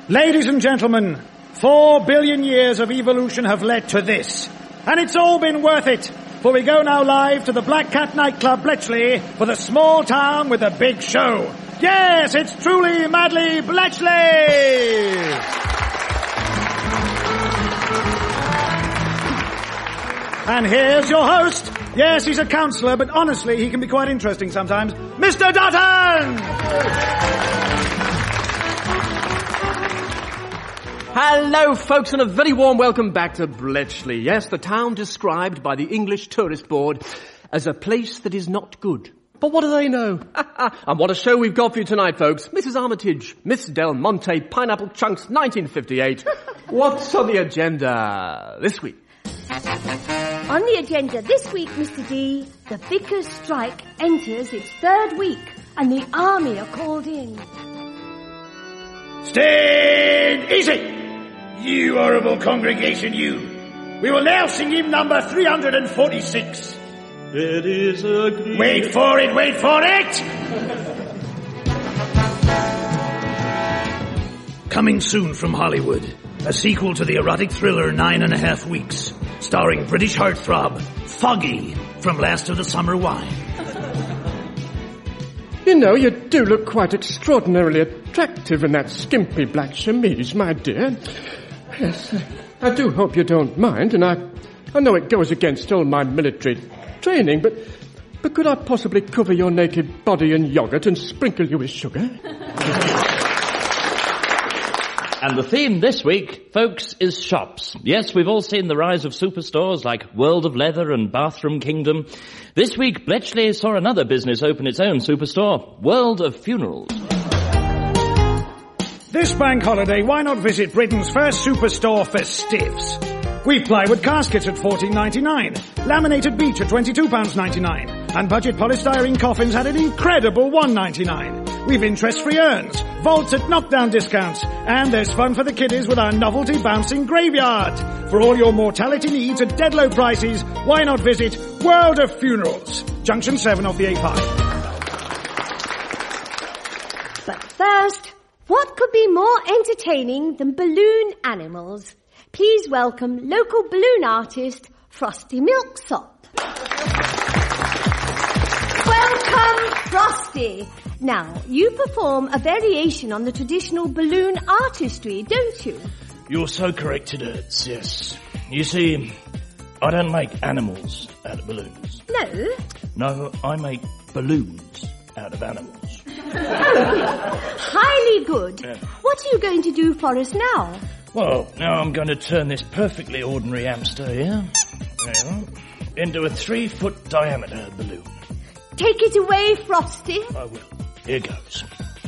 Ladies and gentlemen, 4 billion years of evolution have led to this. And it's all been worth it. For we go now live to the Black Cat nightclub, Bletchley, for the small town with a big show. Yes, it's truly madly Bletchley! And here's your host. Yes, he's a counsellor, but honestly, he can be quite interesting sometimes. Mr. Dutton! Hello, folks, and a very warm welcome back to Bletchley. Yes, the town described by the English Tourist Board as a place that is not good. But what do they know? And what a show we've got for you tonight, folks. Mrs. Armitage, Miss Del Monte, Pineapple Chunks, 1958. What's on the agenda this week? On the agenda this week, Mr. D, the Vickers strike enters its third week and the army are called in. Stand easy, you horrible congregation, you. We will now sing hymn number 346. It is a great... Wait for it! Coming soon from Hollywood, a sequel to the erotic thriller 9.5 Weeks, starring British heartthrob Foggy from Last of the Summer Wine. You know, you do look quite extraordinarily attractive in that skimpy black chemise, my dear. Yes, I do hope you don't mind, and I know it goes against all my military training, but could I possibly cover your naked body in yogurt and sprinkle you with sugar? And the theme this week, folks, is shops. Yes, we've all seen the rise of superstores like World of Leather and Bathroom Kingdom. This week, Bletchley saw another business open its own superstore, World of Funerals. This bank holiday, why not visit Britain's first superstore Festives? We plywood caskets at $14.99, laminated beech at £22.99, and budget polystyrene coffins at an incredible $1.99. We've interest-free urns, vaults at knockdown discounts, and there's fun for the kiddies with our novelty bouncing graveyard. For all your mortality needs at dead low prices, why not visit World of Funerals, Junction 7 off the A5. But first, what could be more entertaining than balloon animals? Please welcome local balloon artist Frosty Milksop. Welcome, Frosty. Now, you perform a variation on the traditional balloon artistry, don't you? You're so correct, it hurts, yes. You see, I don't make animals out of balloons. No? No, I make balloons out of animals. Oh, highly good. Yeah. What are you going to do for us now? Well, now I'm going to turn this perfectly ordinary hamster here into a 3-foot diameter balloon. Take it away, Frosty. I will. Here goes.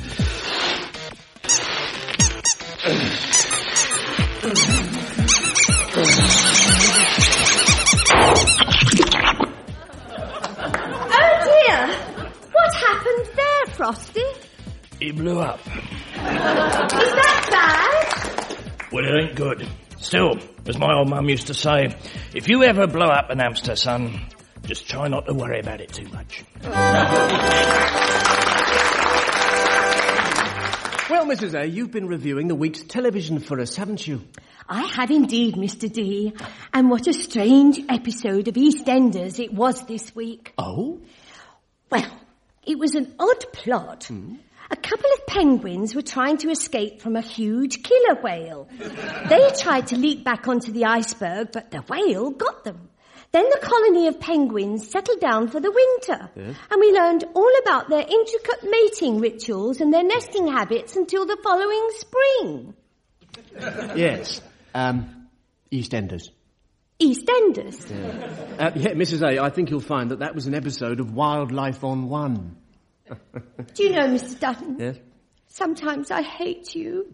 Oh dear! What happened there, Frosty? He blew up. Is that bad? Well, it ain't good. Still, as my old mum used to say, if you ever blow up an hamster, son, just try not to worry about it too much. Well, Mrs. A, you've been reviewing the week's television for us, haven't you? I have indeed, Mr. D. And what a strange episode of EastEnders it was this week. Oh? Well, it was an odd plot. A couple of penguins were trying to escape from a huge killer whale. They tried to leap back onto the iceberg, but the whale got them. Then the colony of penguins settled down for the winter. Yes. And we learned all about their intricate mating rituals and their nesting habits until the following spring. Yes. EastEnders. EastEnders? Yeah, Mrs. A, I think you'll find that was an episode of Wildlife on One. Do you know, Mr. Dutton? Yes? Sometimes I hate you.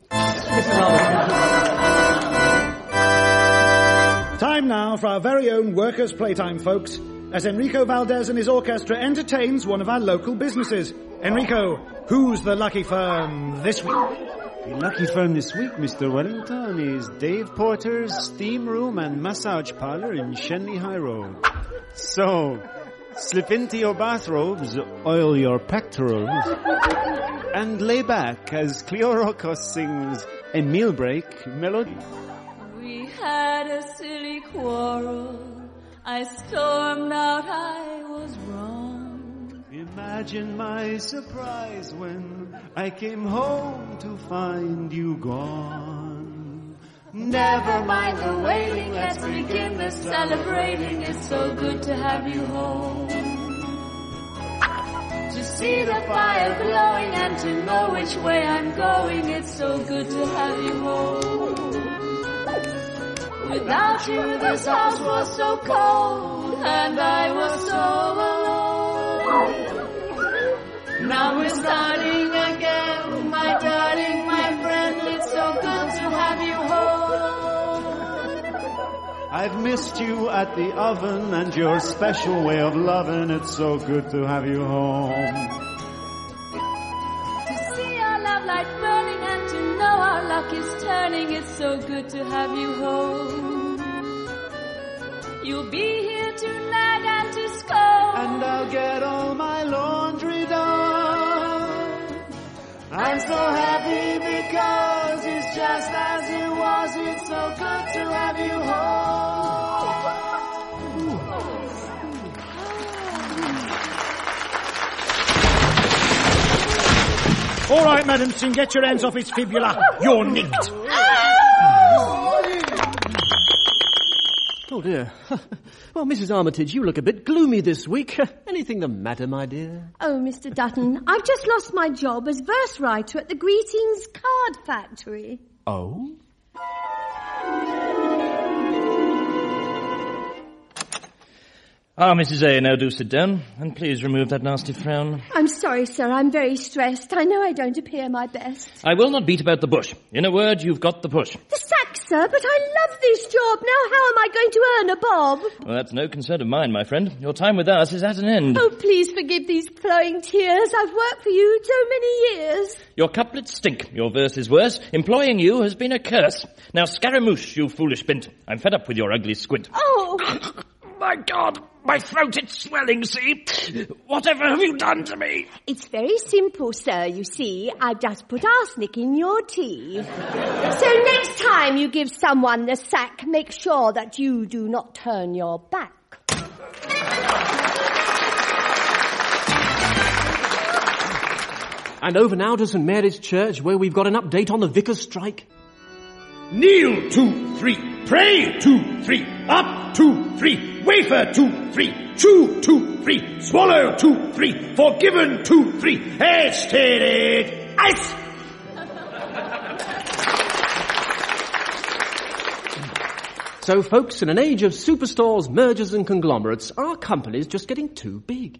Time now for our very own Workers' Playtime, folks, as Enrico Valdez and his orchestra entertains one of our local businesses. Enrico, who's the lucky firm this week? The lucky firm this week, Mr. Wellington, is Dave Porter's Steam Room and Massage Parlor in Shenley High Road. So, slip into your bathrobes, oil your pectorals, and lay back as Cleo Rocos sings a meal break melody. We had a silly quarrel. I stormed out, I was wrong. Imagine my surprise when I came home to find you gone. Never mind the waiting, let's begin the celebrating. It's so good to have you home. To see the fire glowing and to know which way I'm going. It's so good to have you home. Without you, this house was so cold, and I was so alone. Now we're starting again, my darling, my friend. It's so good to have you home. I've missed you at the oven and your special way of loving. It's so good to have you home. To see our love light burning and to know our luck is turning. It's so good to have you home. You'll be here to nag and to scold, And I'll get all my laundry done. I'm so happy because it's just as it was. It's so good to have you home. All right, Madam Singh, get your hands off his fibula. You're nicked. Oh, dear. Well, Mrs. Armitage, you look a bit gloomy this week. Anything the matter, my dear? Oh, Mr. Dutton, I've just lost my job as verse writer at the Greetings Card Factory. Oh? Ah, Mrs. A, now do sit down, and please remove that nasty frown. I'm sorry, sir. I'm very stressed. I know I don't appear my best. I will not beat about the bush. In a word, you've got the push. The sack, sir, but I love this job. Now how am I going to earn a bob? Well, that's no concern of mine, my friend. Your time with us is at an end. Oh, please forgive these flowing tears. I've worked for you so many years. Your couplets stink. Your verse is worse. Employing you has been a curse. Now, Scaramouche, you foolish bint. I'm fed up with your ugly squint. Oh, My God, my throat, it's swelling, see? Whatever have you done to me? it's very simple, sir, you see. I've just put arsenic in your tea. So next time you give someone the sack, make sure that you do not turn your back. And over now to St. Mary's Church, where we've got an update on the vicar's strike. Kneel, 2, 3. Pray, 2, 3. Up, 2, 3. Wafer, 2, 3. Chew, 2, 3. Swallow, 2, 3. Forgiven, 2, 3. Hasted ice! So, folks, in an age of superstores, mergers and conglomerates, our company's just getting too big.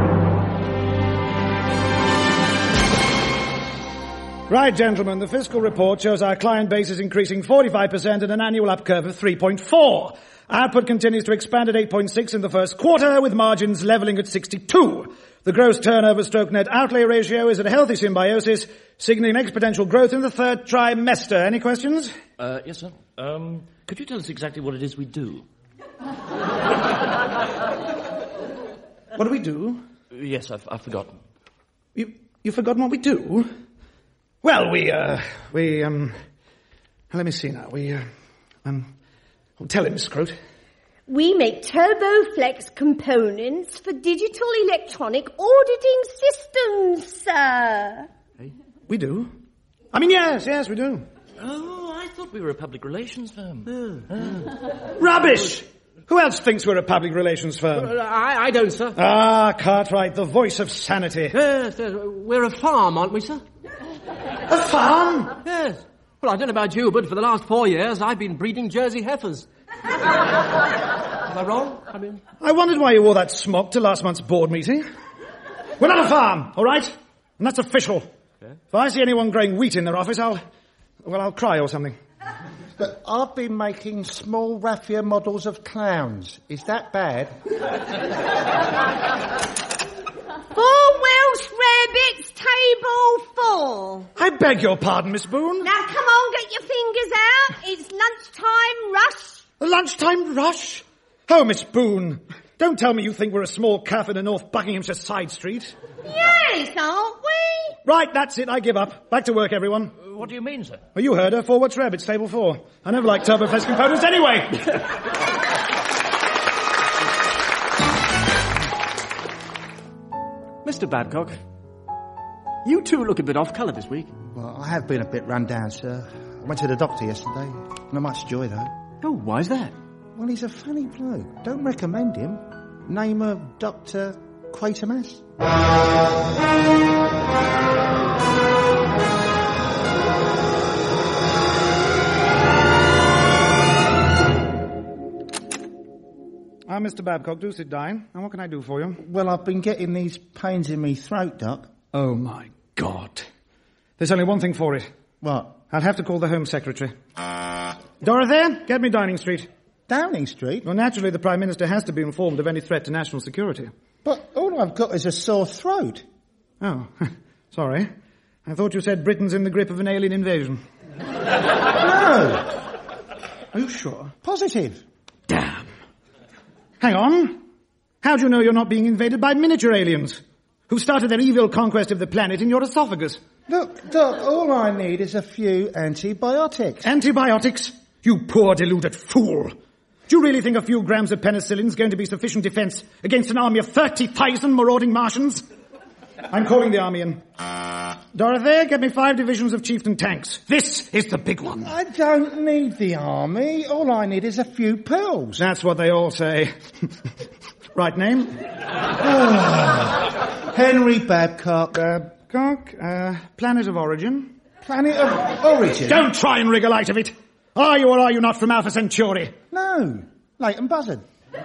Right, gentlemen, the fiscal report shows our client base is increasing 45% at an annual up curve of 3.4. Output continues to expand at 8.6 in the first quarter, with margins levelling at 62. The gross turnover stroke net outlay ratio is at a healthy symbiosis, signaling exponential growth in the third trimester. Any questions? Yes, sir. Could you tell us exactly what it is we do? What do we do? Yes, I've forgotten. You've forgotten what we do? Well, let me see now. Tell him, Miss Scrote. We make TurboFlex components for digital electronic auditing systems, sir. We do. I mean, yes, we do. Oh, I thought we were a public relations firm. Rubbish! Who else thinks we're a public relations firm? I don't, sir. Ah, Cartwright, the voice of sanity. Yes, we're a farm, aren't we, sir? A farm? Yes. Well, I don't know about you, but for the last 4 years, I've been breeding Jersey heifers. Am I wrong? I wondered why you wore that smock to last month's board meeting. We're not a farm, all right? And that's official. Okay. If I see anyone growing wheat in their office, I'll cry or something. But I've been making small raffia models of clowns. Is that bad? 4 Welsh rabbits, table 4. I beg your pardon, Miss Boone. Now come on, get your fingers out. It's lunchtime rush. A lunchtime rush? Oh, Miss Boone, don't tell me you think we're a small caff in a North Buckinghamshire side street. Yes, aren't we? Right, that's it, I give up. Back to work, everyone. What do you mean, sir? Well, you heard her. Forward Rabbit, Stable 4. I never liked Turbofest components anyway. Mr. Babcock, you two look a bit off colour this week. Well, I have been a bit run down, sir. I went to the doctor yesterday. Not much joy, though. Oh, why's that? Well, he's a funny bloke. Don't recommend him. Name of Dr. Quatermass. Mr. Babcock, do sit down. And what can I do for you? Well, I've been getting these pains in me throat, Doc. Oh, my God. There's only one thing for it. What? I'll have to call the Home Secretary. Dorothy, get me Downing Street. Downing Street? Well, naturally, the Prime Minister has to be informed of any threat to national security. But all I've got is a sore throat. Oh, sorry. I thought you said Britain's in the grip of an alien invasion. No. Are you sure? Positive. Damn. Hang on. How do you know you're not being invaded by miniature aliens who started their evil conquest of the planet in your esophagus? Look, Doc, all I need is a few antibiotics. Antibiotics? You poor deluded fool. Do you really think a few grams of penicillin is going to be sufficient defense against an army of 30,000 marauding Martians? I'm calling the army in. Dorothy, get me 5 divisions of chieftain tanks. This is the big one. I don't need the army. All I need is a few pills. That's what they all say. Right name? Henry Babcock. Babcock, planet of origin. Planet of origin? Don't try and wriggle out of it. Are you or are you not from Alpha Centauri? No. Leighton Buzzard.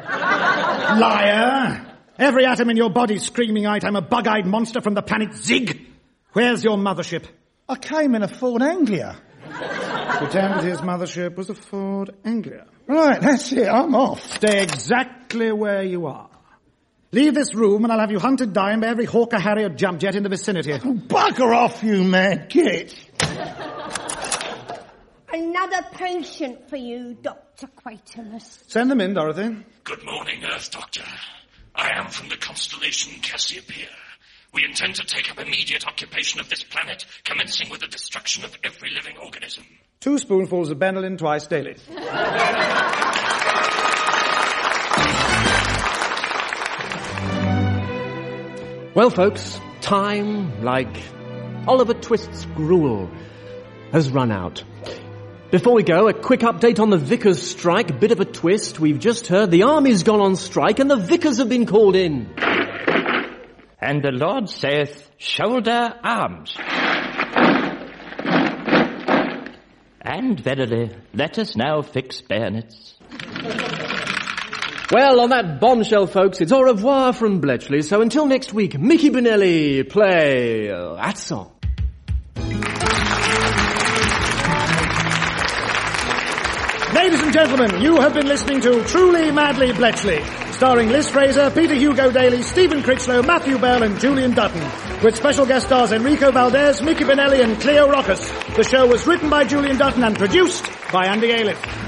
Liar. Every atom in your body's screaming out I'm a bug-eyed monster from the planet Zig. Where's your mothership? I came in a Ford Anglia. Pretend his mothership was a Ford Anglia. Right, that's it. I'm off. Stay exactly where you are. Leave this room and I'll have you hunted down by every Hawker Harrier jump jet in the vicinity. Oh, bugger off, you mad git. Another patient for you, Dr. Quatermass. Send them in, Dorothy. Good morning, Earth Doctor. I am from the constellation Cassiopeia. We intend to take up immediate occupation of this planet, commencing with the destruction of every living organism. 2 spoonfuls of Benylin twice daily. Well, folks, time, like Oliver Twist's gruel, has run out. Before we go, a quick update on the Vickers strike. Bit of a twist. We've just heard the army's gone on strike and the Vickers have been called in. And the Lord saith, shoulder arms. And verily, let us now fix bayonets. Well, on that bombshell, folks, it's au revoir from Bletchley. So until next week, Mickey Benelli, play that song. Ladies and gentlemen, you have been listening to Truly Madly Bletchley, starring Liz Fraser, Peter Hugo Daly, Stephen Critchlow, Matthew Bell and Julian Dutton, with special guest stars Enrico Valdez, Mickey Benelli and Cleo Rockus. The show was written by Julian Dutton and produced by Andy Aliff.